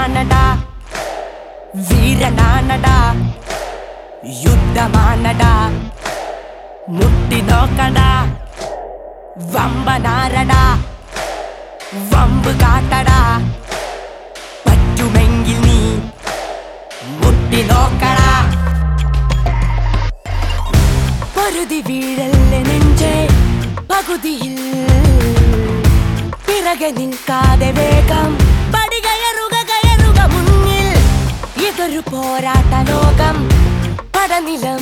വീരനാണടാ വീരനാണടാ യുദ്ധമാണടാ മുട്ടി നോക്കടാ വമ്പനാരടാ വമ്പ് കാട്ടടാ പറ്റുമെങ്കിൽ നീ മുട്ടി നോക്കടാ പരുതി വീഴല്ലേ നെഞ്ചേ പകുതിയിൽ പിറകെ നിൽക്കാതെ വേഗം കയറുക മുന്നിൽ ഇതൊരു പോരാട്ട ലോകം പടനിലം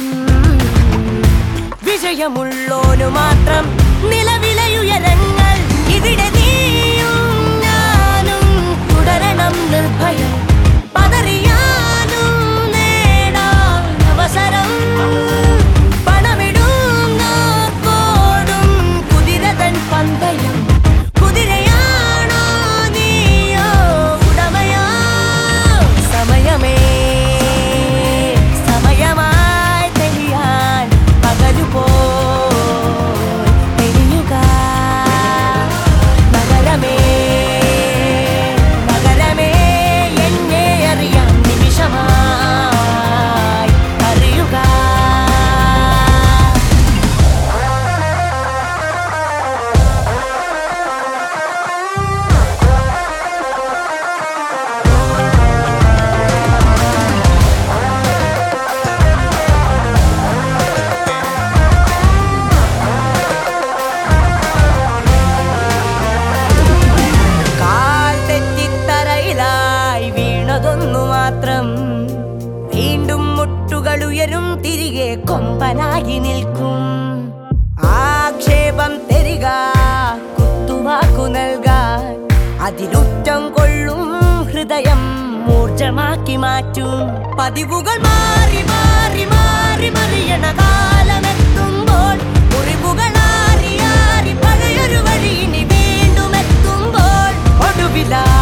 വിജയമുള്ളോനു മാത്രം നിലവിലയുയരങ്ങൾ ഇവിടെ നീയും ഞാനും തുടരണം നിർഭയം പതറിയാനും നേടാൻ അവസരം പണമിടും നോക്കോടും കുതിരതൻ പന്തയം കുതിരയാണോ നീയോ ഉടമയോ സമയമേ സമയമായി തെളിയാൻ പകലുപോ തെളിയുക നഗരമേ നഗരമേ എന്നെ അറിയാം നിമിഷമായി അറിയുക മാത്രം വീണ്ടും മുട്ടുകളുയരും തിരികെ കൊമ്പനായി നിൽക്കും ആക്ഷേപം തരിക കുത്തുവാക്കു നൽകാൻ അതിലുറ്റം കൊള്ളും ഹൃദയം ഊർജമാക്കി മാറ്റും പതിവുകൾ മാറി മാറി മാറി മറിയണ കാലമെത്തുമ്പോൾ മുറിവുകൾ ആറി ആറി പഴയൊരു വഴി ഇനി വീണ്ടും എത്തുമ്പോൾ ഒടുവിലാ